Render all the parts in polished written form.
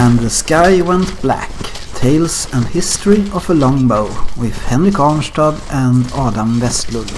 And the Sky Went Black, Tales and History of a Longbow with Henrik Arnstad and Adam Westlund.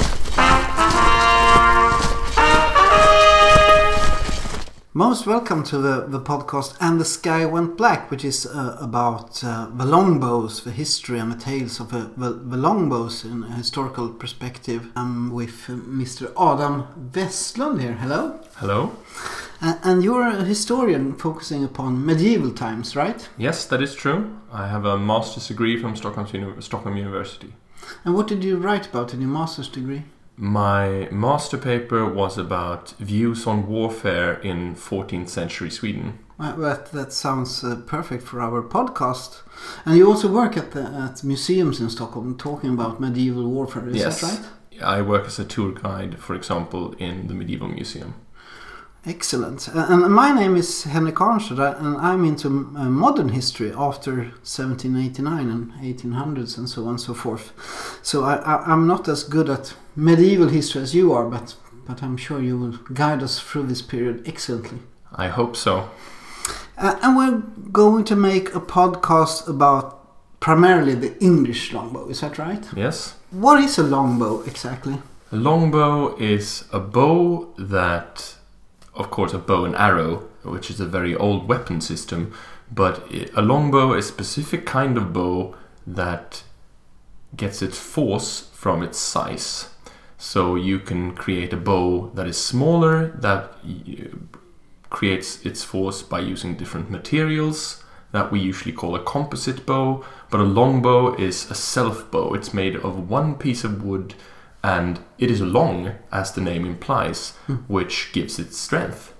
Most welcome to the podcast And the Sky Went Black, which is about the longbows, the history and the tales of the longbows in a historical perspective. I'm with Mr. Adam Westlund here. Hello. Hello. And you're a historian focusing upon medieval times, right? Yes, that is true. I have a master's degree from Stockholm University. And what did you write about in your master's degree? My master paper was about views on warfare in 14th century Sweden. That sounds perfect for our podcast. And you also work at museums in Stockholm talking about medieval warfare, is that right? I work as a tour guide, for example, in the Medieval Museum. Excellent. And my name is Henrik Arnstad, and I'm into modern history after 1789 and 1800s and so on and so forth. So I'm not as good at medieval history as you are, but I'm sure you will guide us through this period excellently. I hope so. And we're going to make a podcast about primarily the English longbow, is that right? Yes. What is a longbow exactly? A longbow is a bow that... Of course, a bow and arrow, which is a very old weapon system, but a longbow is a specific kind of bow that gets its force from its size. So you can create a bow that is smaller, that creates its force by using different materials, that we usually call a composite bow, but a longbow is a self bow. It's made of one piece of wood, and it is long, as the name implies, which gives it strength.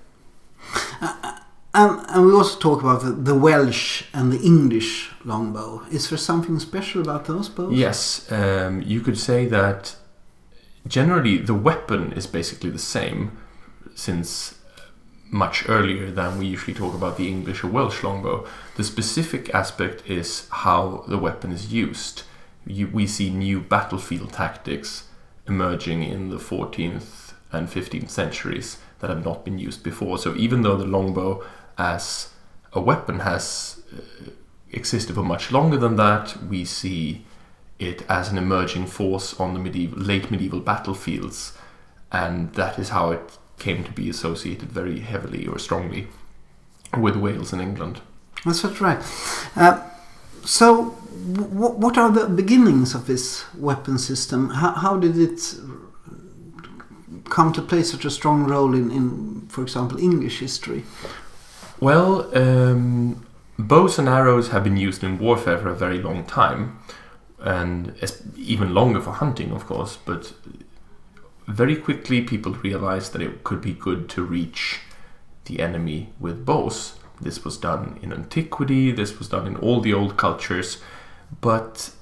And we also talk about the Welsh and the English longbow. Is there something special about those bows? Yes, you could say that generally the weapon is basically the same, since much earlier than we usually talk about the English or Welsh longbow. The specific aspect is how the weapon is used. We see new battlefield tactics emerging in the 14th and 15th centuries that have not been used before. So even though the longbow as a weapon has existed for much longer than that, we see it as an emerging force on the late medieval battlefields, and that is how it came to be associated very heavily or strongly with Wales and England. That's right. So what are the beginnings of this weapon system? How did it come to play such a strong role in for example, English history? Well, bows and arrows have been used in warfare for a very long time, and even longer for hunting, of course, but very quickly people realized that it could be good to reach the enemy with bows. This was done in antiquity, this was done in all the old cultures, but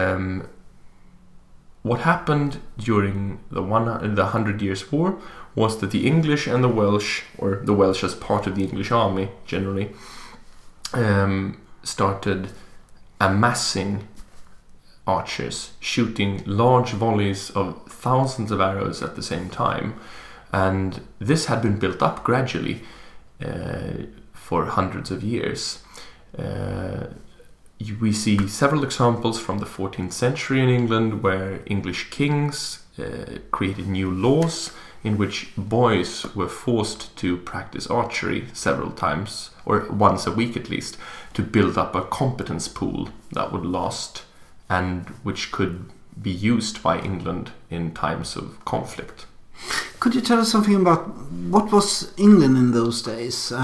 what happened during the 100 Years' War was that the English and the Welsh, or the Welsh as part of the English army generally, started amassing archers, shooting large volleys of thousands of arrows at the same time. And this had been built up gradually for hundreds of years. We see several examples from the 14th century in England where English kings created new laws in which boys were forced to practice archery several times, or once a week at least, to build up a competence pool that would last and which could be used by England in times of conflict. Could you tell us something about what was England in those days?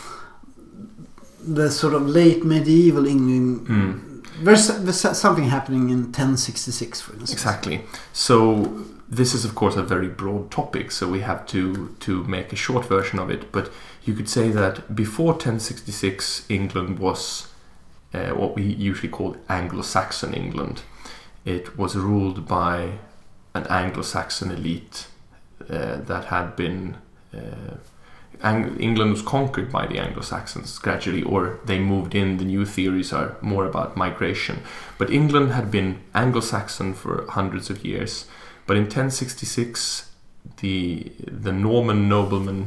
The sort of late medieval England. There's something happening in 1066, for instance. Exactly. So this is, of course, a very broad topic, so we have to make a short version of it. But you could say that before 1066, England was what we usually call Anglo-Saxon England. It was ruled by an Anglo-Saxon elite that had been... England was conquered by the Anglo-Saxons gradually, or they moved in. The new theories are more about migration. But England had been Anglo-Saxon for hundreds of years. But in 1066, the Norman noblemen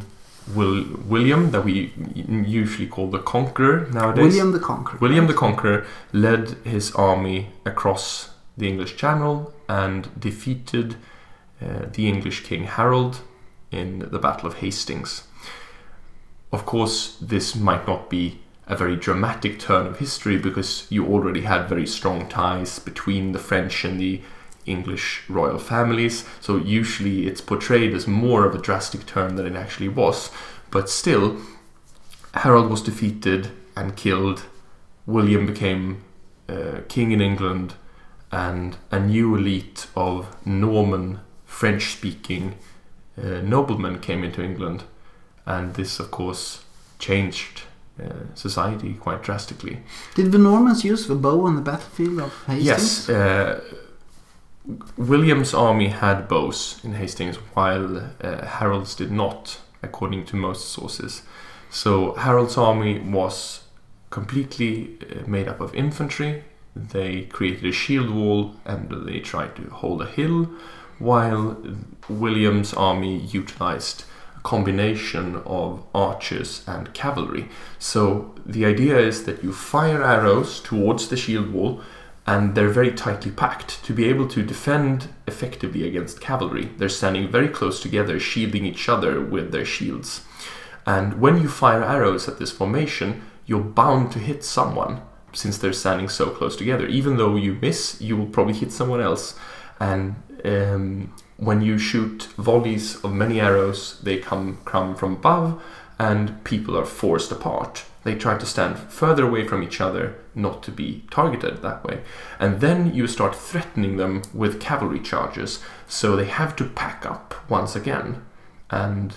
William, that we usually call the Conqueror nowadays. William the Conqueror. William the Conqueror led his army across the English Channel and defeated the English King Harold in the Battle of Hastings. Of course, this might not be a very dramatic turn of history because you already had very strong ties between the French and the English royal families, so usually it's portrayed as more of a drastic turn than it actually was. But still, Harold was defeated and killed, William became king in England, and a new elite of Norman French-speaking noblemen came into England, and this of course changed society quite drastically. Did the Normans use the bow on the battlefield of Hastings? Yes. William's army had bows in Hastings, while Harold's did not, according to most sources. So Harold's army was completely made up of infantry. They created a shield wall and they tried to hold a hill, while William's army utilized a combination of archers and cavalry. So the idea is that you fire arrows towards the shield wall, and they're very tightly packed to be able to defend effectively against cavalry. They're standing very close together, shielding each other with their shields. And when you fire arrows at this formation, you're bound to hit someone, since they're standing so close together. Even though you miss, you will probably hit someone else. And when you shoot volleys of many arrows, they come from above, and people are forced apart. They try to stand further away from each other, not to be targeted that way. And then you start threatening them with cavalry charges, so they have to pack up once again. And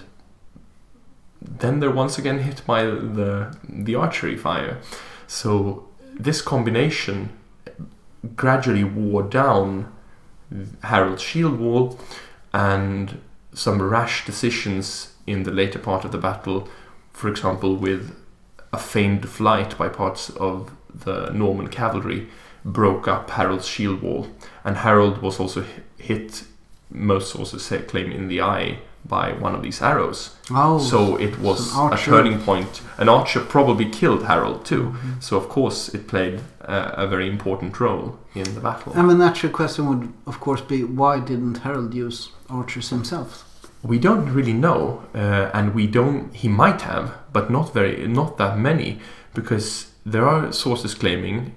then they're once again hit by the archery fire. So this combination gradually wore down Harold's shield wall, and some rash decisions in the later part of the battle, for example with a feigned flight by parts of the Norman cavalry, broke up Harold's shield wall. And Harold was also hit, most sources claim, in the eye by one of these arrows. Oh, so it was a turning point. An archer probably killed Harold too. Mm-hmm. So of course it played a very important role in the battle. And the natural question would of course be, why didn't Harold use archers himself? We don't really know, and he might have, but not that many, because there are sources claiming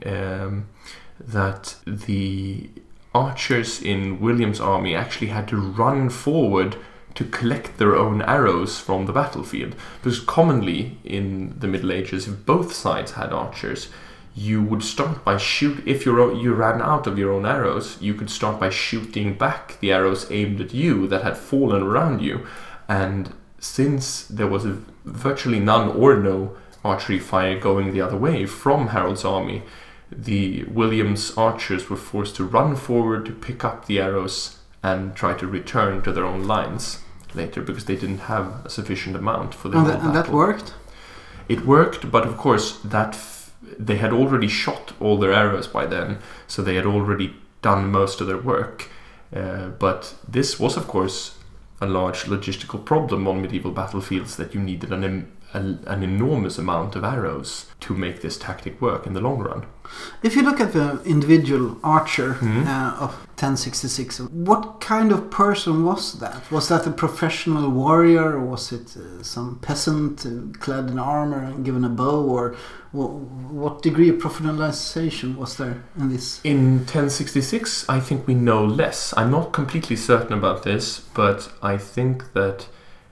that the archers in William's army actually had to run forward to collect their own arrows from the battlefield. Because commonly in the Middle Ages, if both sides had archers, you would start by if you ran out of your own arrows, you could start by shooting back the arrows aimed at you that had fallen around you. And since there was virtually none or no archery fire going the other way from Harold's army, the William's archers were forced to run forward to pick up the arrows and try to return to their own lines later, because they didn't have a sufficient amount for the whole battle. And that worked? It worked, but of course they had already shot all their arrows by then, so they had already done most of their work. But this was, of course, a large logistical problem on medieval battlefields, that you needed an enormous amount of arrows to make this tactic work in the long run. If you look at the individual archer of 1066, what kind of person was that? Was that a professional warrior, or was it some peasant clad in armor and given a bow, or what degree of professionalization was there in this? In 1066, I think we know less. I'm not completely certain about this, but I think that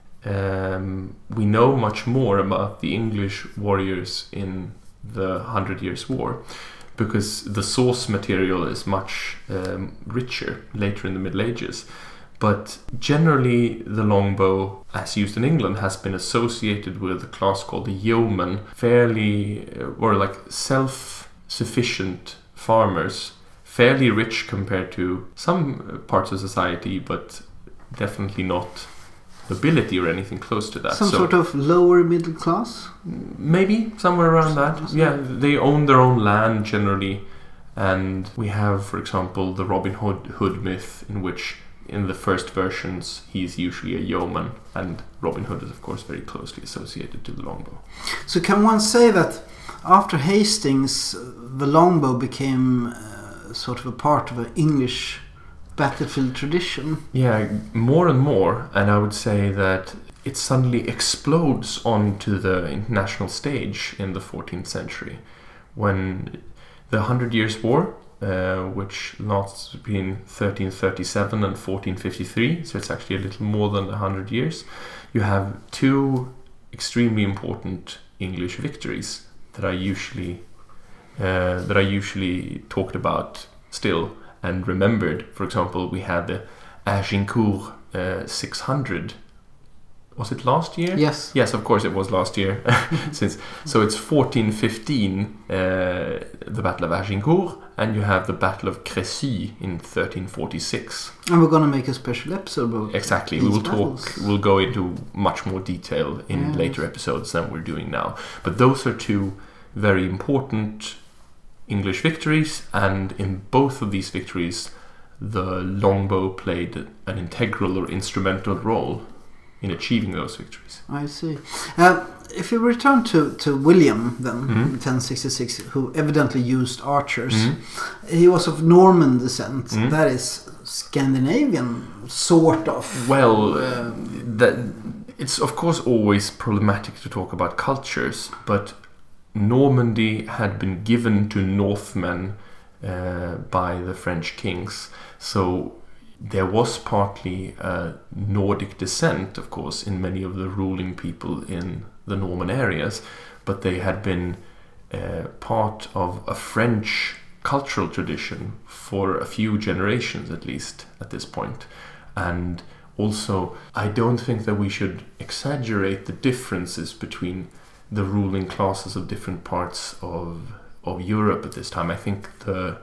we know much more about the English warriors in the 100 Years' War, because the source material is much richer later in the Middle Ages. But generally the longbow, as used in England, has been associated with a class called the yeoman, fairly, or like self-sufficient farmers, fairly rich compared to some parts of society, but definitely not nobility or anything close to that. Some sort of lower middle class? Maybe, somewhere around that. Yeah, they own their own land generally. And we have, for example, the Robin Hood myth, in which in the first versions, he's usually a yeoman, and Robin Hood is, of course, very closely associated to the longbow. So can one say that after Hastings, the longbow became sort of a part of an English battlefield tradition? Yeah, more and more, and I would say that it suddenly explodes onto the international stage in the 14th century, when the 100 Years' War, which lasts between 1337 and 1453, so it's actually a little more than 100 years, you have two extremely important English victories that are usually talked about still and remembered. For example, we had the Agincourt 600. Was it last year? Yes. Yes, of course it was last year. So it's 1415, the Battle of Agincourt, and you have the Battle of Crécy in 1346. And we're going to make a special episode about exactly. these We will battles. we'll go into much more detail in later episodes than we're doing now. But those are two very important English victories, and in both of these victories, the longbow played an integral or instrumental role in achieving those victories. I see. If you return to William, then, 1066, who evidently used archers, he was of Norman descent, that is Scandinavian, sort of. Well, it's of course always problematic to talk about cultures, but Normandy had been given to Northmen by the French kings, so there was partly Nordic descent, of course, in many of the ruling people in the Norman areas, but they had been part of a French cultural tradition for a few generations at least at this point. And also, I don't think that we should exaggerate the differences between the ruling classes of different parts of Europe at this time. I think the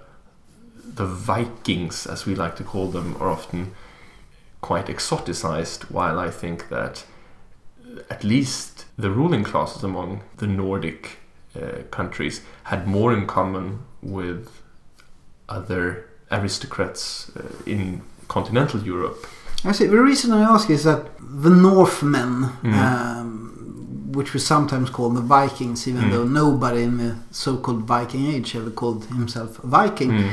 Vikings, as we like to call them, are often quite exoticized, while I think that at least the ruling classes among the Nordic countries had more in common with other aristocrats in continental Europe. I see. The reason I ask is that the Northmen, which we sometimes call the Vikings, even though nobody in the so-called Viking Age ever called himself a Viking,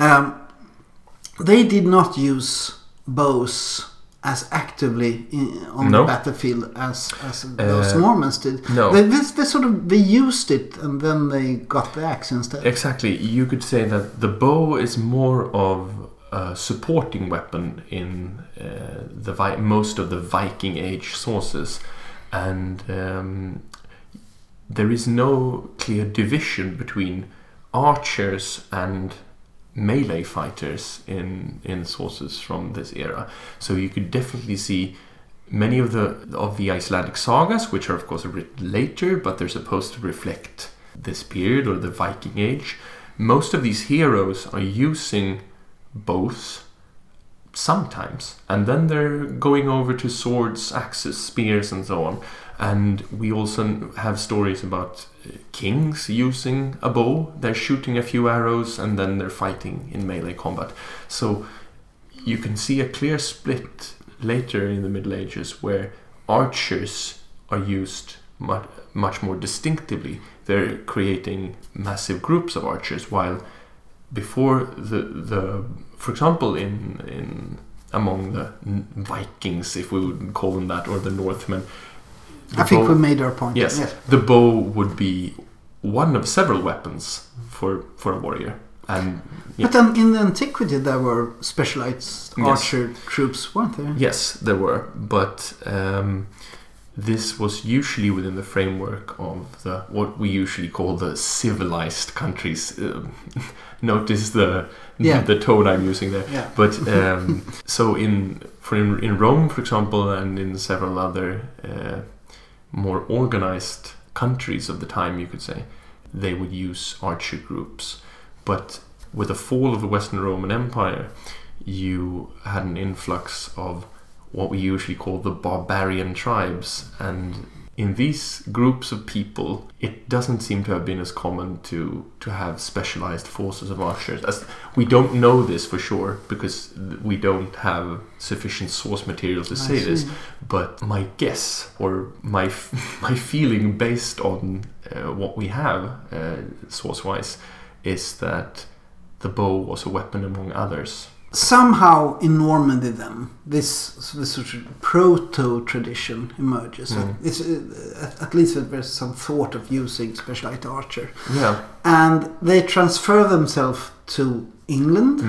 they did not use bows as actively on the battlefield as those Normans did. No. They used it and then they got the axe instead. Exactly. You could say that the bow is more of a supporting weapon in most of the Viking Age sources. And there is no clear division between archers and melee fighters in sources from this era. So you could definitely see many of the Icelandic sagas, which are of course written later, but they're supposed to reflect this period or the Viking Age. Most of these heroes are using bows sometimes, and then they're going over to swords, axes, spears, and so on. And we also have stories about kings using a bow. They're shooting a few arrows and then they're fighting in melee combat. So you can see a clear split later in the Middle Ages where archers are used much more distinctively. They're creating massive groups of archers, while before for example, among the Vikings, if we would call them that, or the Northmen, I think we made our point. Yes, the bow would be one of several weapons for a warrior. And but then in the antiquity there were specialized archer troops, weren't there? Yes, there were, but this was usually within the framework of what we usually call the civilized countries. Notice the tone I'm using there. Yeah. But so in Rome, for example, and in several other more organized countries of the time, you could say, they would use archer groups. But with the fall of the Western Roman Empire, you had an influx of what we usually call the barbarian tribes, and in these groups of people, it doesn't seem to have been as common to have specialized forces of archers. As we don't know this for sure because we don't have sufficient source material to say this. But my guess or my feeling based on what we have source-wise is that the bow was a weapon among others. Somehow in Normandy then, this sort of proto-tradition emerges. It's, at least there's some thought of using specialized archer. Yeah. And they transfer themselves to England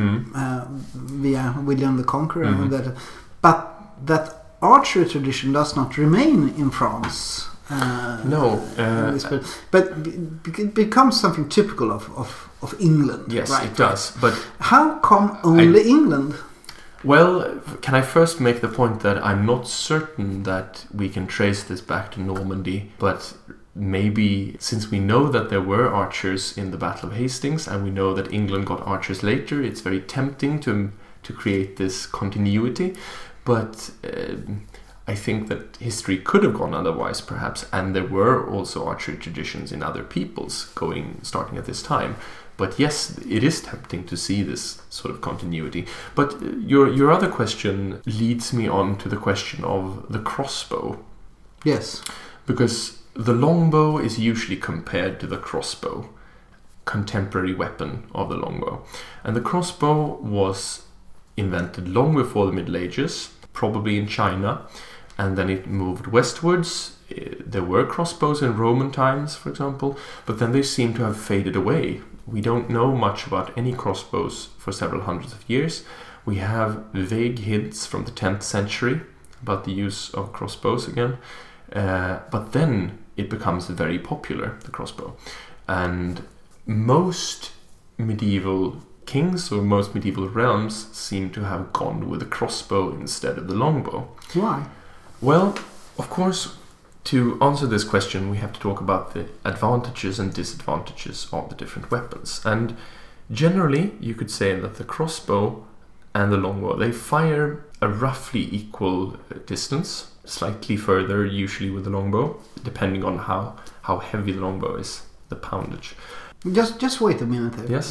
via William the Conqueror. But that archery tradition does not remain in France. No. But it becomes something typical of England. Yes, right? it does. But how come only England? Well, can I first make the point that I'm not certain that we can trace this back to Normandy, but maybe since we know that there were archers in the Battle of Hastings and we know that England got archers later, it's very tempting to create this continuity. But I think that history could have gone otherwise, perhaps, and there were also archery traditions in other peoples starting at this time. But yes, it is tempting to see this sort of continuity. But your other question leads me on to the question of the crossbow. Yes. Because the longbow is usually compared to the crossbow, contemporary weapon of the longbow. And the crossbow was invented long before the Middle Ages, probably in China. And then it moved westwards. There were crossbows in Roman times, for example, but then they seem to have faded away. We don't know much about any crossbows for several hundreds of years. We have vague hints from the 10th century about the use of crossbows again. But then it becomes very popular, the crossbow. And most medieval kings or most medieval realms seem to have gone with the crossbow instead of the longbow. Why? Well, of course, to answer this question, we have to talk about the advantages and disadvantages of the different weapons. And generally, you could say that the crossbow and the longbow, they fire a roughly equal distance, slightly further, usually with the longbow, depending on how heavy the longbow is, the poundage. Just wait a minute there. Yes.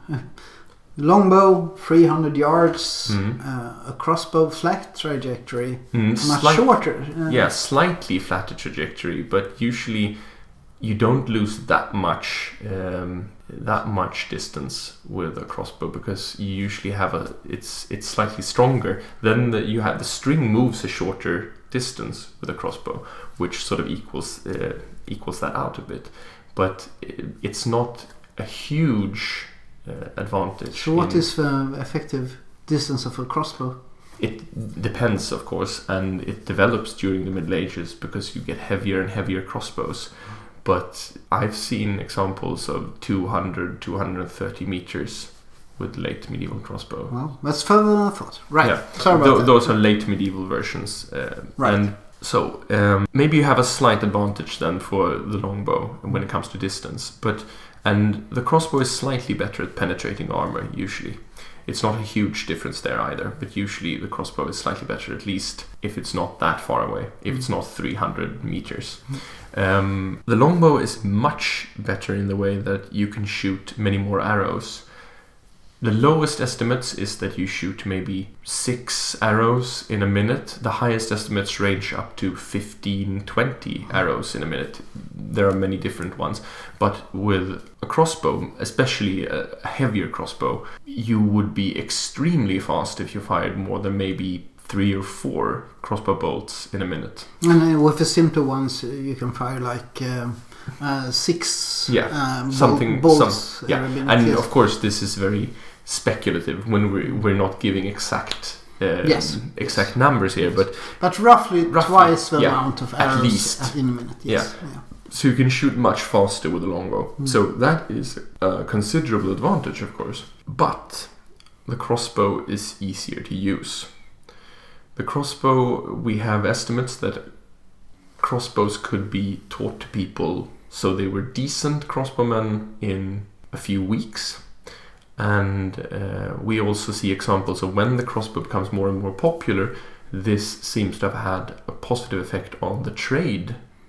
Longbow, 300 yards, a crossbow, flat trajectory, much shorter. Slightly flatter trajectory, but usually you don't lose that much distance with a crossbow because you usually have it's slightly stronger. Then the string moves a shorter distance with a crossbow, which sort of equals that out a bit. But it's not a huge advantage. So what is the effective distance of a crossbow? It depends, of course, and it develops during the Middle Ages because you get heavier and heavier crossbows. But I've seen examples of 200, 230 meters with late medieval crossbow. Well, that's further than I thought. Right. Yeah. Sorry about that. Those are late medieval versions. Right. And so maybe you have a slight advantage then for the longbow when it comes to distance. And the crossbow is slightly better at penetrating armor, usually. It's not a huge difference there either, but usually the crossbow is slightly better, at least if it's not that far away, if it's not 300 meters. The longbow is much better in the way that you can shoot many more arrows. The lowest estimates is that you shoot maybe 6 arrows in a minute. The highest estimates range up to 15, 20 arrows in a minute. There are many different ones. But with a crossbow, especially a heavier crossbow, you would be extremely fast if you fired more than maybe 3 or 4 crossbow bolts in a minute. And with the simpler ones, you can fire like 6 bolts. And of course, this is very speculative when we're not giving exact numbers here, but roughly twice the amount of arrows at least in a minute. Yes. Yeah. So you can shoot much faster with a longbow. So that is a considerable advantage, of course. But the crossbow is easier to use. The crossbow, we have estimates that crossbows could be taught to people so they were decent crossbowmen in a few weeks. And we also see examples of when the crossbow becomes more and more popular, this seems to have had a positive effect on the trade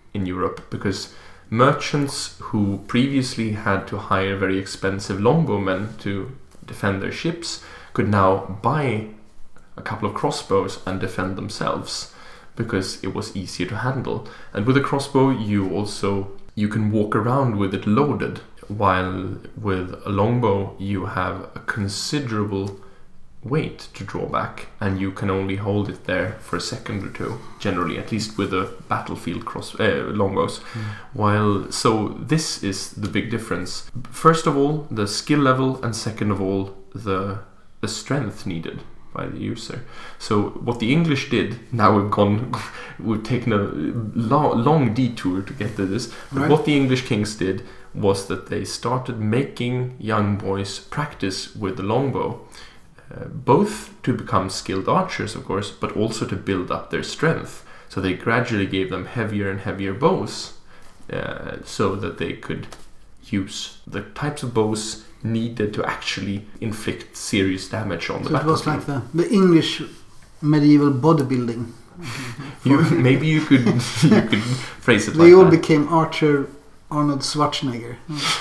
in Europe, because merchants who previously had to hire very expensive longbowmen to defend their ships could now buy a couple of crossbows and defend themselves, because it was easier to handle. And with a crossbow you can walk around with it loaded, while with a longbow you have a considerable weight to draw back, and you can only hold it there for a second or two, generally, at least with the battlefield longbows. So this is the big difference. First of all, the skill level, and second of all, the strength needed by the user. So what the English did, now we've taken a long detour to get to this, but what the English kings did was that they started making young boys practice with the longbow, both to become skilled archers, of course, but also to build up their strength. So they gradually gave them heavier and heavier bows, so that they could use the types of bows needed to actually inflict serious damage on the battlefield. So it was like the English medieval bodybuilding. Maybe you could phrase it like that. They all became Archer Arnold Schwarzenegger.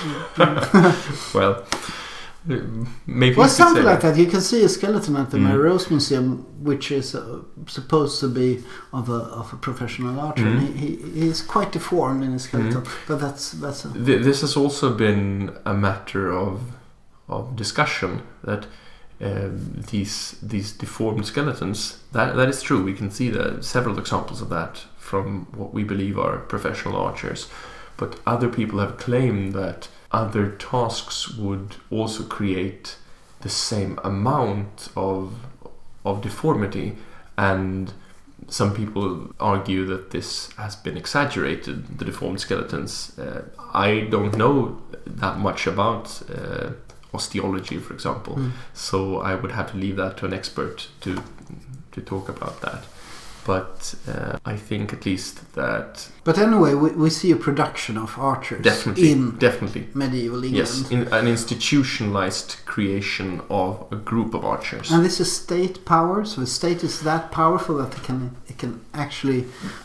Well, maybe something like that. You can see a skeleton at the Mary Rose Museum, which is supposed to be of a professional archer. He's quite deformed in his skeleton, but that's. This has also been a matter of discussion, that these deformed skeletons. That is true. We can see several examples of that from what we believe are professional archers, but other people have claimed that other tasks would also create the same amount of deformity, and some people argue that this has been exaggerated, the deformed skeletons. I don't know that much about osteology, for example, so I would have to leave that to an expert to talk about that. But I think at least that... But anyway, we see a production of archers definitely. medieval England. Yes, an institutionalized creation of a group of archers. And this is state power, so the state is that powerful that it can actually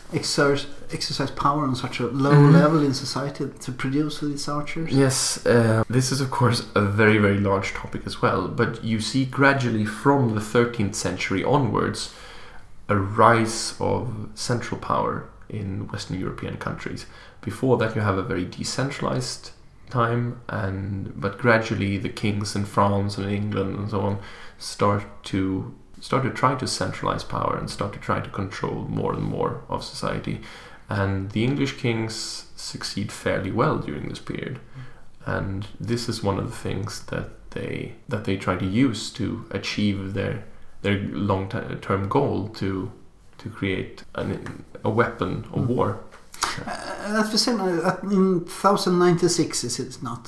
exercise power on such a low level in society to produce these archers. Yes, this is of course a very, very large topic as well, but you see gradually from the 13th century onwards a rise of central power in Western European countries. Before that you have a very decentralized time, but gradually the kings in France and England and so on start to try to centralize power and start to try to control more and more of society. And the English kings succeed fairly well during this period. And this is one of the things that they try to use to achieve their long-term goal to create a weapon of war. That's the same. In 1096, is it not?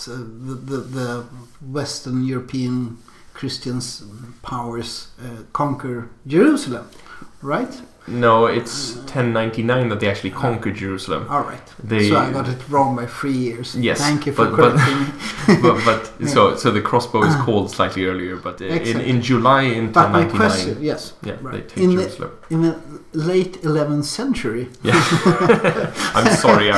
The Western European Christians powers conquer Jerusalem, right? No, it's 1099 that they actually conquered Jerusalem. All right. So I got it wrong by 3 years. Yes. Thank you for correcting me. but yeah. So the crossbow is called slightly earlier, but in July in 1099. But my question, yes, yeah, right. They take Jerusalem. In the late 11th century. Yeah. I'm sorry.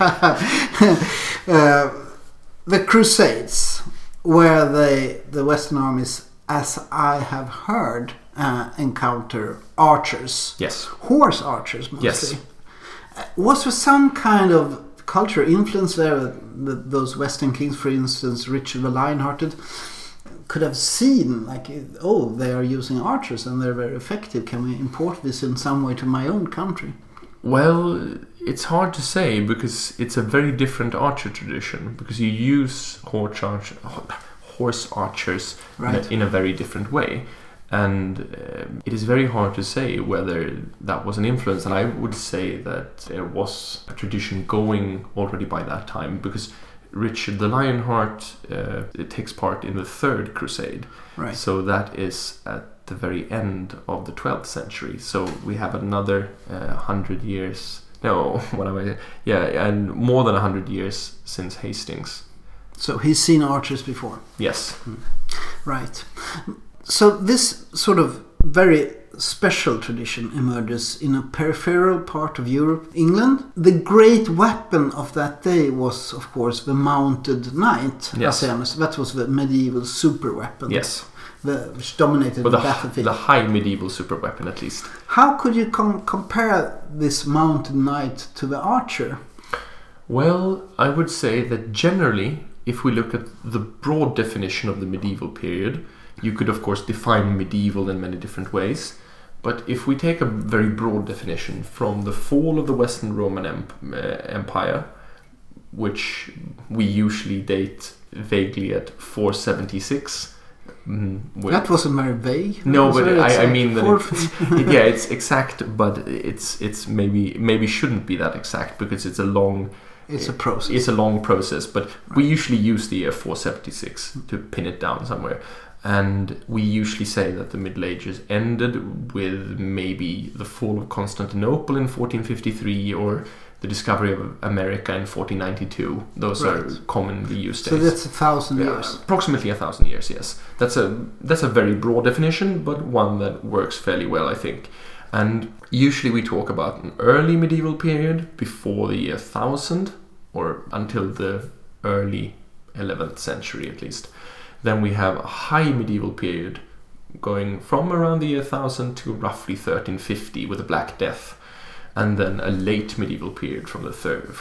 The Crusades, where the Western armies, as I have heard, encounter archers. Yes. Horse archers mostly. Yes. Was there some kind of cultural influence there that those Western kings, for instance, Richard the Lionhearted, could have seen, like, oh, they are using archers and they're very effective. Can we import this in some way to my own country? Well, it's hard to say, because it's a very different archer tradition, because you use horse archers in a very different way. And it is very hard to say whether that was an influence, and I would say that there was a tradition going already by that time, because Richard the Lionheart it takes part in the Third Crusade, right? So that is at the very end of the 12th century. So we have another 100 years. No, what am I? Yeah, and more than 100 years since Hastings. So he's seen archers before. Yes. Right. So this sort of very special tradition emerges in a peripheral part of Europe, England. The great weapon of that day was, of course, the mounted knight. Yes. That was the medieval super weapon. Yes. Which dominated the battlefield. The high medieval super weapon, at least. How could you compare this mounted knight to the archer? Well, I would say that generally, if we look at the broad definition of the medieval period, you could of course define medieval in many different ways. But if we take a very broad definition from the fall of the Western Roman Empire, which we usually date vaguely at 476. That wasn't very vague. No, but I mean that it's exact, but it's maybe shouldn't be that exact because it's a long. It's a process. It's a long process, but we usually use the year 476 to pin it down somewhere. And we usually say that the Middle Ages ended with maybe the fall of Constantinople in 1453 or the discovery of America in 1492. Those are commonly used days. So that's 1,000 years. Approximately 1,000 years, yes. That's a very broad definition, but one that works fairly well, I think. And usually we talk about an early medieval period before the year 1000 or until the early 11th century at least. Then we have a high medieval period going from around the year 1000 to roughly 1350 with the Black Death. And then a late medieval period from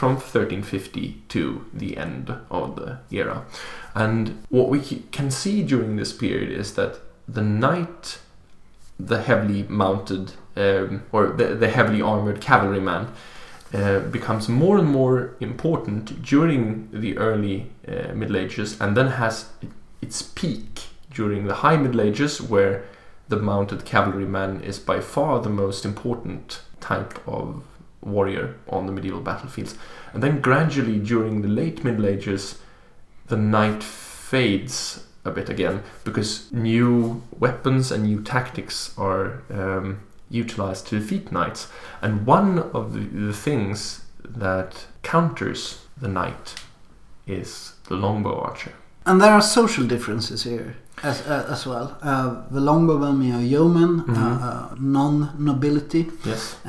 1350 to the end of the era. And what we can see during this period is that the knight, the heavily mounted or the heavily armored cavalryman becomes more and more important during the early Middle Ages, and then has its peak during the high Middle Ages, where the mounted cavalryman is by far the most important type of warrior on the medieval battlefields. And then gradually during the late Middle Ages, the knight fades a bit again because new weapons and new tactics are utilized to defeat knights. And one of the things that counters the knight is the longbow archer. And there are social differences here as well. The longbowmen are yeomen, non-nobility. Yes.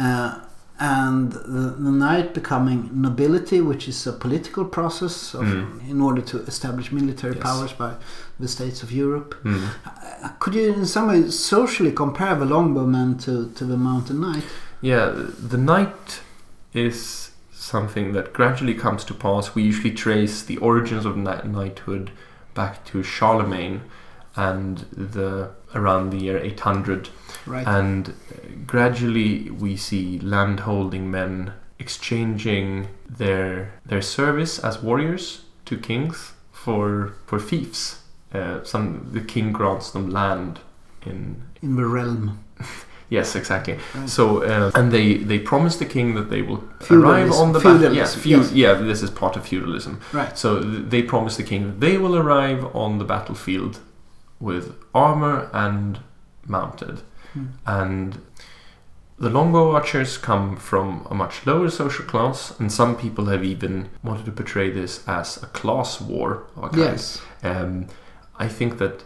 And the knight becoming nobility, which is a political process in order to establish military powers by the states of Europe. Could you in some way socially compare the longbowman to the mounted knight? Yeah, the knight is something that gradually comes to pass. We usually trace the origins of knighthood back to Charlemagne and around the year 800. Right. And gradually we see landholding men exchanging their service as warriors to kings for fiefs. The king grants them land in the realm. Yes, exactly. Right. So and they promise the king that they will arrive on the battle. Yes, yeah, this is part of feudalism. Right. So they promise the king that they will arrive on the battlefield with armor and mounted. And the longbow archers come from a much lower social class, and some people have even wanted to portray this as a class war of a kind. Yes. I think that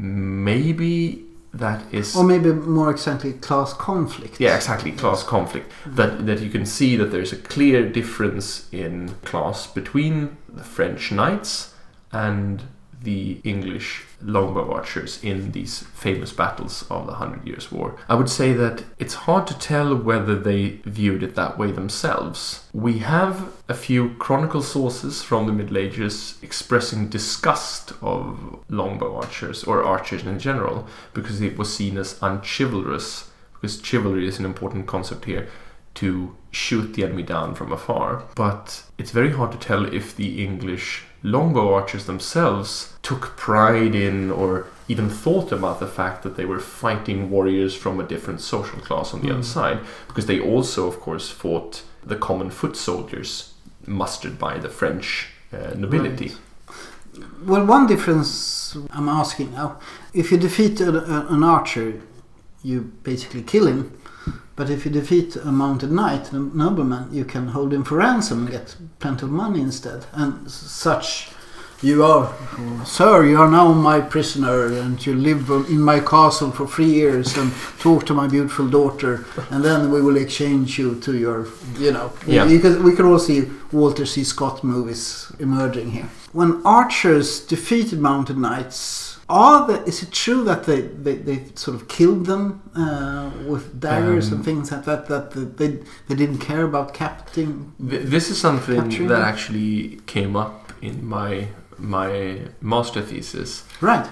maybe that is... Or maybe more exactly class conflict. Yeah, exactly, class conflict. That you can see that there's a clear difference in class between the French knights and the English longbow archers in these famous battles of the 100 Years' War. I would say that it's hard to tell whether they viewed it that way themselves. We have a few chronicle sources from the Middle Ages expressing disgust of longbow archers, or archers in general, because it was seen as unchivalrous, because chivalry is an important concept here, to shoot the enemy down from afar. But it's very hard to tell if the English longbow archers themselves took pride in or even thought about the fact that they were fighting warriors from a different social class on the other side, because they also, of course, fought the common foot soldiers mustered by the French nobility. Right. Well, one difference I'm asking now, if you defeat an archer, you basically kill him. But if you defeat a mounted knight, a nobleman, you can hold him for ransom and get plenty of money instead. And such You are, sir, you are now my prisoner, and you live in my castle for 3 years and talk to my beautiful daughter, and then we will exchange you to your, Yeah. We can all see Walter C. Scott movies emerging here. When archers defeated mounted knights, is it true that they sort of killed them with daggers and things like that they didn't care about capturing? This is something capturing that them? actually came up in my master thesis, Right.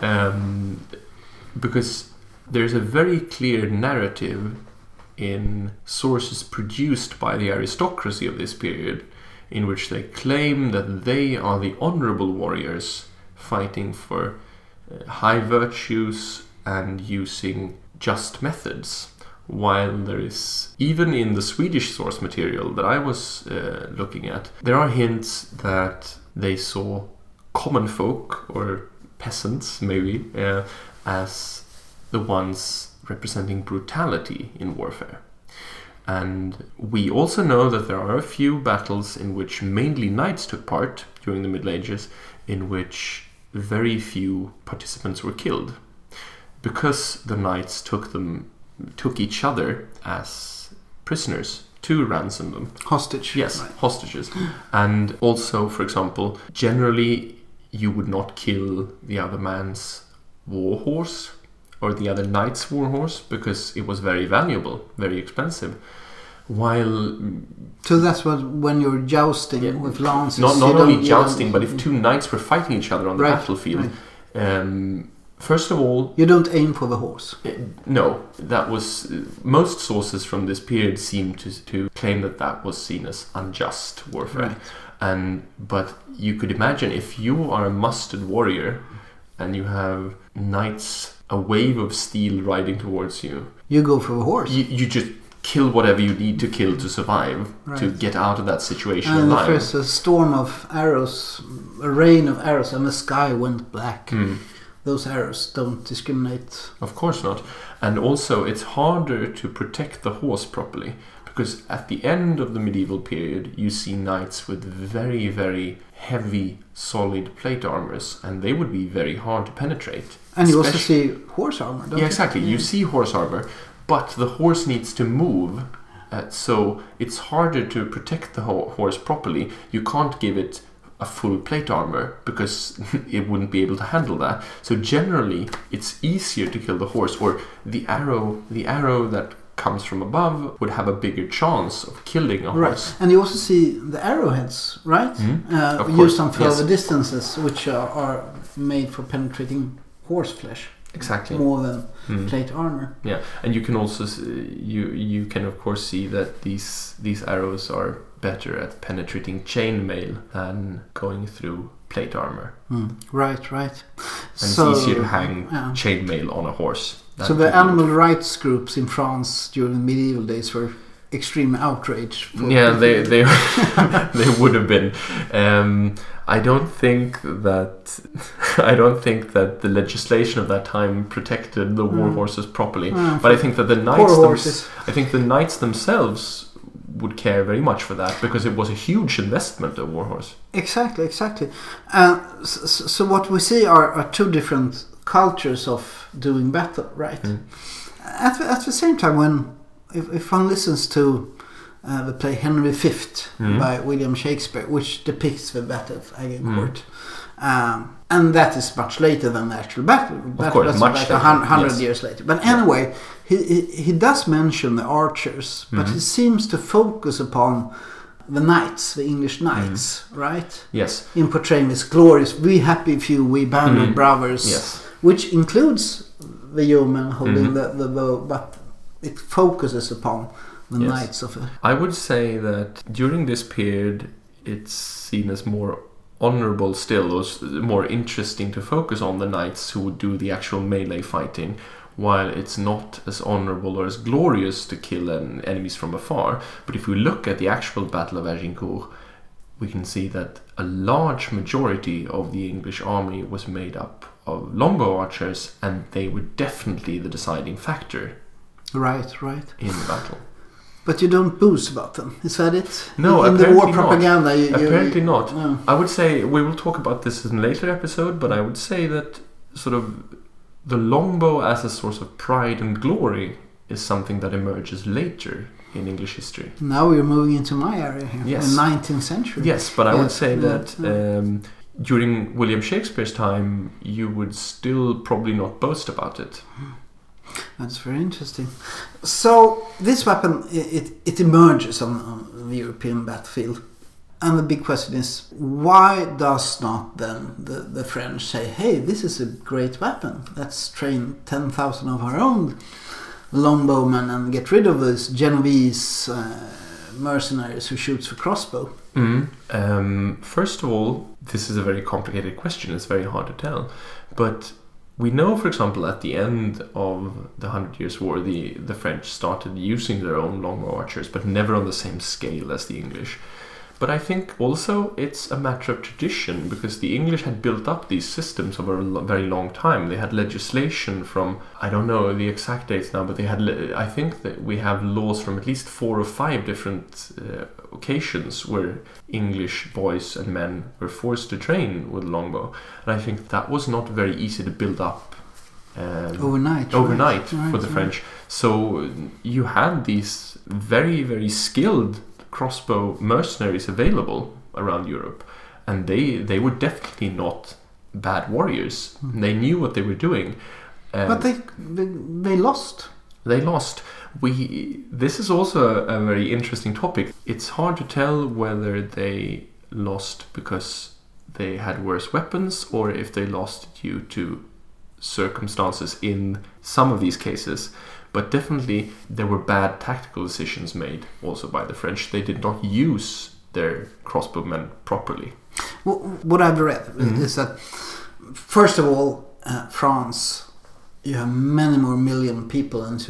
because there's a very clear narrative in sources produced by the aristocracy of this period in which they claim that they are the honorable warriors fighting for high virtues and using just methods, while there is, even in the Swedish source material that I was looking at, there are hints that they saw common folk, or peasants maybe, as the ones representing brutality in warfare. And we also know that there are a few battles in which mainly knights took part during the Middle Ages, in which very few participants were killed, because the knights took each other as prisoners to ransom them. Hostage. Yes, Right. hostages. And also, for example, generally you would not kill the other man's war horse or the other knight's war horse because it was very valuable, very expensive. While So that's when you're jousting with lances. not you only don't- jousting, but if two knights were fighting each other on the Right, battlefield, right. First of all, You don't aim for the horse. no, that was most sources from this period seem to claim that was seen as unjust warfare. Right. But you could imagine if you are a mustered warrior and you have knights, a wave of steel riding towards you, You go for the horse. you just kill whatever you need to kill to survive, to Right. get out of that situation And if alive. there's a storm of arrows, a rain of arrows, and the sky went black, those arrows don't discriminate. Of course not. And also, it's harder to protect the horse properly, because at the end of the medieval period, you see knights with very, very heavy, solid plate armors, and they would be very hard to penetrate. And you also see horse armor, don't you? Yeah, exactly. You see horse armor, but the horse needs to move, so it's harder to protect the horse properly. You can't give it a full plate armor because it wouldn't be able to handle that. So generally, it's easier to kill the horse, or the arrow that comes from above would have a bigger chance of killing a horse. Right. And you also see the arrowheads, right? Of course, Used on further yes. distances, which are made for penetrating horse flesh. Exactly. More than plate armor. Yeah, and you can also you can of course see that these arrows are better at penetrating chainmail than going through plate armor. Right. And it's easier to hang chainmail on a horse. So the animal rights groups in France during the medieval days were extremely outraged. Yeah, they they would have been. I don't think that the legislation of that time protected the war horses properly. But I think that the knights themselves would care very much for that, because it was a huge investment, a war horse. Exactly. So what we see are two different cultures of doing battle, right? At the same time, when if one listens to the play Henry V by William Shakespeare, which depicts the Battle of Agincourt, and that is much later than the actual battle. Of course, much later. 100 years later. But anyway, he does mention the archers, but he seems to focus upon the knights, the English knights, right? Yes. In portraying this glorious, we happy few, we band of brothers, yes. which includes the yeoman holding the bow, but it focuses upon the knights of it. I would say that during this period, it's seen as more honorable still, or more interesting to focus on the knights who would do the actual melee fighting, while it's not as honorable or as glorious to kill enemies from afar. But if we look at the actual Battle of Agincourt, we can see that a large majority of the English army was made up of longbow archers, and they were definitely the deciding factor Right. in the battle. But you don't boast about them, is that it? No, in the apparently war propaganda. not. Apparently not. No. I would say we will talk about this in a later episode, but I would say that sort of the longbow as a source of pride and glory is something that emerges later in English history. Now we're moving into my area here, Yes. the 19th century. Yes, but I would say that Yeah. during William Shakespeare's time, you would still probably not boast about it. That's very interesting. So this weapon, it emerges on the European battlefield. And the big question is, why does not then the French say, hey, this is a great weapon. Let's train 10,000 of our own longbowmen and get rid of those Genovese mercenaries who shoots for crossbow? First of all, this is a very complicated question. It's very hard to tell. But we know, for example, at the end of the 100 Years' War, the French started using their own longbow archers, but never on the same scale as the English. But I think also it's a matter of tradition, because the English had built up these systems over a very long time. They had legislation from, I don't know the exact dates now, but they had, I think that we have laws from at least 4 or 5 different occasions where English boys and men were forced to train with longbow. And I think that was not very easy to build up overnight for the French. So you had these very, very skilled crossbow mercenaries available around Europe, and they were definitely not bad warriors. They knew what they were doing, but they lost. They lost. This is also a very interesting topic. It's hard to tell whether they lost because they had worse weapons or if they lost due to circumstances in some of these cases. But definitely there were bad tactical decisions made also by the French. They did not use their crossbowmen properly. What I've read is that, first of all, France, you have many more million people, and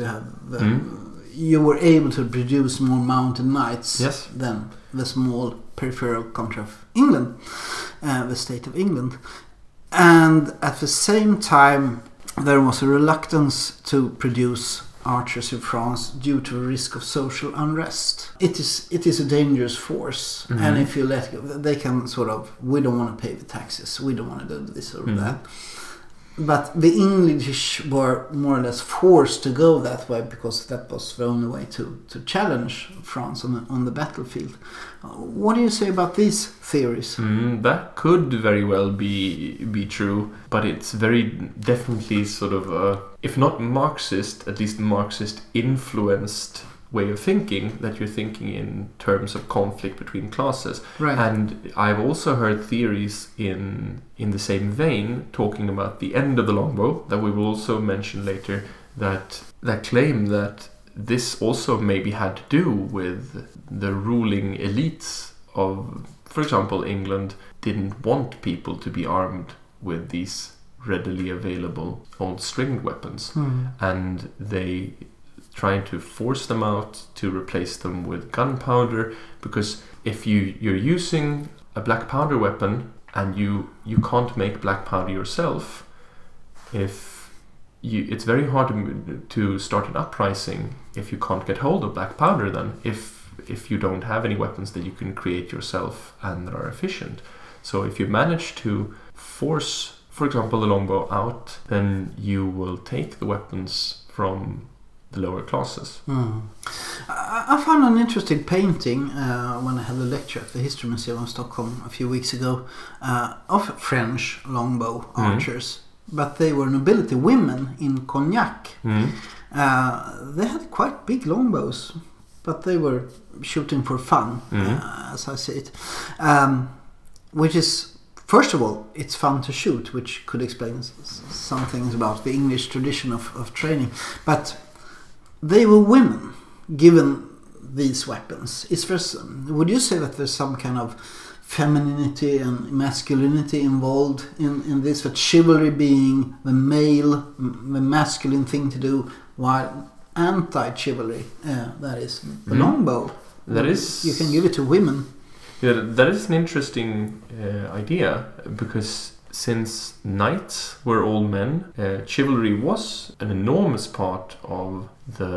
you were able to produce more mounted knights than the small peripheral country of England, the state of England. And at the same time, there was a reluctance to produce archers in France due to a risk of social unrest. It is a dangerous force, and if you let go, they can sort of, we don't want to pay the taxes, we don't want to do this or that. But the English were more or less forced to go that way because that was the only way to challenge France on the battlefield. What do you say about these theories? That could very well be true, but it's very definitely sort of if not Marxist, at least Marxist influenced way of thinking, that you're thinking in terms of conflict between classes. Right. And I've also heard theories in the same vein talking about the end of the longbow that we will also mention later, that claim that this also maybe had to do with the ruling elites of, for example, England didn't want people to be armed with these readily available old stringed weapons, and they trying to force them out to replace them with gunpowder, because if you're using a black powder weapon and you can't make black powder yourself, it's very hard to start an uprising if you can't get hold of black powder, then if you don't have any weapons that you can create yourself and that are efficient. So if you manage to force, for example, the longbow out, then you will take the weapons from the lower classes. I found an interesting painting when I had a lecture at the History Museum of Stockholm a few weeks ago of French longbow archers, but they were nobility women in Cognac. They had quite big longbows, but they were shooting for fun, as I see it, which is, first of all, it's fun to shoot, which could explain some things about the English tradition of training, but they were women given these weapons. Would you say that there's some kind of femininity and masculinity involved in this, that chivalry being the masculine thing to do, while anti-chivalry, that is the longbow, you can give it to women? Yeah, that is an interesting idea, because since knights were all men, chivalry was an enormous part of the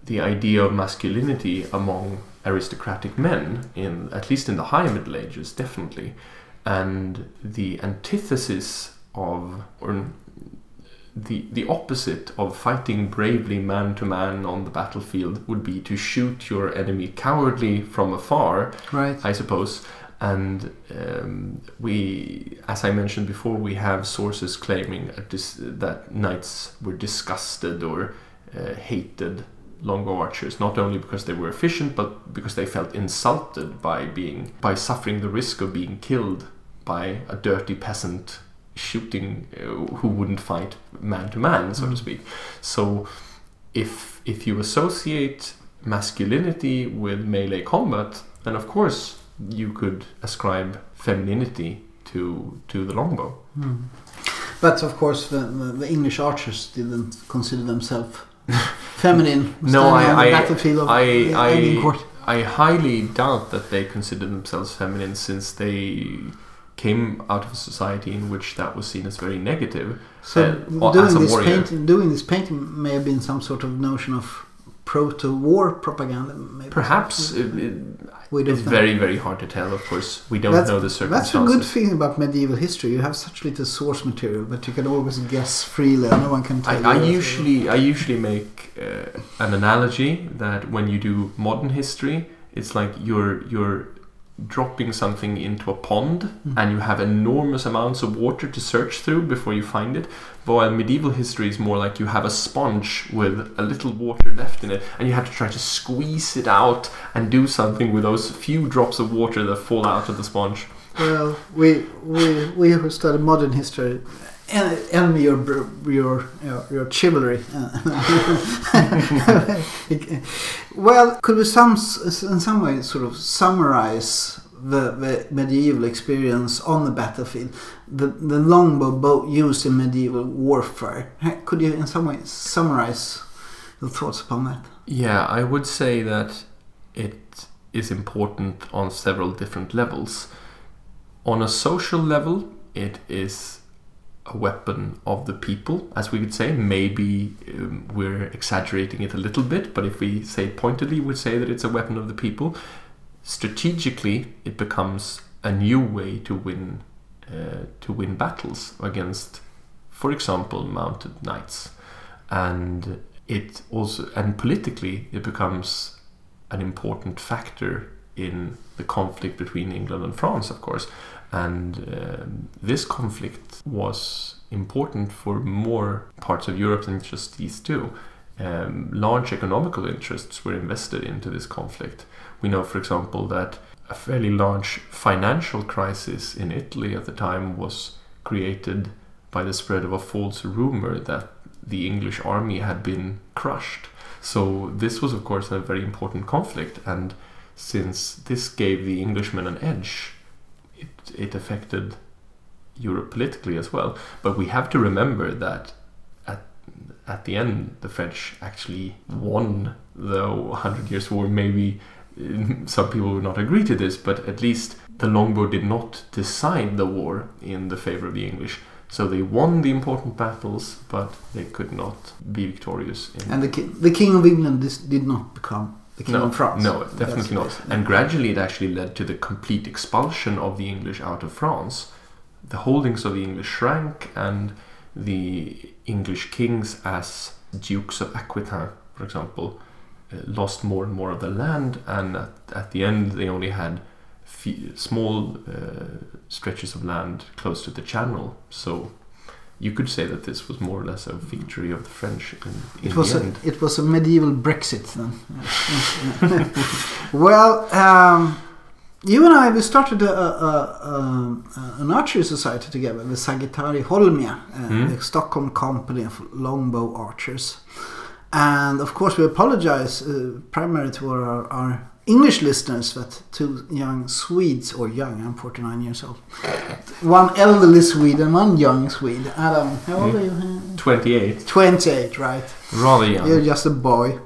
the idea of masculinity among aristocratic men, at least in the high Middle Ages, definitely, and the antithesis of, or the opposite of fighting bravely man to man on the battlefield would be to shoot your enemy cowardly from afar, right? I suppose. And we, as I mentioned before, we have sources claiming that knights were disgusted or hated longbow archers, not only because they were efficient, but because they felt insulted by suffering the risk of being killed by a dirty peasant shooting who wouldn't fight man to man, so to speak. So if you associate masculinity with melee combat, then of course you could ascribe femininity to the longbow. But of course the English archers didn't consider themselves feminine. No, on the battlefield of Agincourt. I highly doubt that they considered themselves feminine, since they came out of a society in which that was seen as very negative. So doing this painting may have been some sort of notion of proto-war propaganda. Maybe. Perhaps. It's very, very hard to tell, of course. We don't know the circumstances. That's a good thing about medieval history. You have such little source material, but you can always guess freely. No one can tell you. I usually make an analogy that when you do modern history, it's like you're dropping something into a pond and you have enormous amounts of water to search through before you find it. While medieval history is more like you have a sponge with a little water left in it and you have to try to squeeze it out and do something with those few drops of water that fall out of the sponge. Well, we who study modern history envy your chivalry. Well, could we in some way sort of summarize the medieval experience on the battlefield, the longbow used in medieval warfare? Could you in some way summarize your thoughts upon that? Yeah, I would say that it is important on several different levels. On a social level, it is a weapon of the people, as we would say. Maybe we're exaggerating it a little bit, but if we say it pointedly, we'd say that it's a weapon of the people. Strategically, it becomes a new way to win battles against, for example, mounted knights, and politically, it becomes an important factor in the conflict between England and France, of course. And this conflict was important for more parts of Europe than just these two. Large economical interests were invested into this conflict. We know, for example, that a fairly large financial crisis in Italy at the time was created by the spread of a false rumor that the English army had been crushed. So this was, of course, a very important conflict, and since this gave the Englishmen an edge, it affected Europe politically as well. But we have to remember that at the end, the French actually won the 100 Years' War. Maybe some people would not agree to this, but at least the longbow did not decide the war in the favor of the English. So they won the important battles, but they could not be victorious. And the King of England did not become the King of France. No, definitely not. And gradually it actually led to the complete expulsion of the English out of France. The holdings of the English shrank, and the English kings, as Dukes of Aquitaine, for example, lost more and more of the land, and at the end they only had small stretches of land close to the Channel. So you could say that this was more or less a victory of the French in the end. It was a medieval Brexit then. Well, you and I, we started an archery society together, the Sagittari Holmia, the Stockholm Company of Longbow Archers. And of course we apologize primarily to our English listeners that two young Swedes, or young, I'm 49 years old, one elderly Swede and one young Swede. Adam, how old are you? 28. 28, right. Rather young. You're just a boy.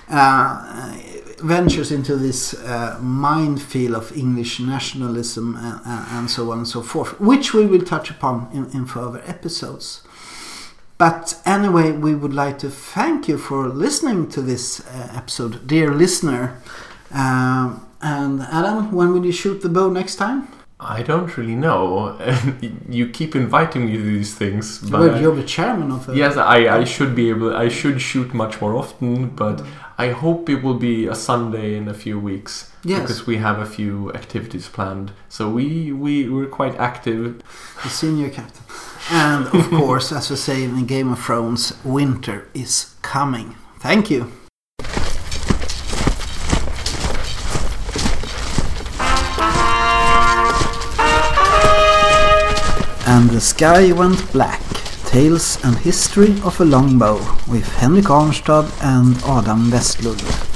Ventures into this minefield of English nationalism and so on and so forth, which we will touch upon in further episodes. But anyway, we would like to thank you for listening to this episode, dear listener. And Adam, when will you shoot the bow next time? I don't really know. You keep inviting me to these things. But well, you're the chairman of it. Yes, I should be able. I should shoot much more often, but I hope it will be a Sunday in a few weeks. Yes. Because we have a few activities planned. So we're quite active. The senior captain. And of course, as we say in Game of Thrones, winter is coming. Thank you. And the sky went black. Tales and History of a Longbow with Henrik Arnstad and Adam Westlund.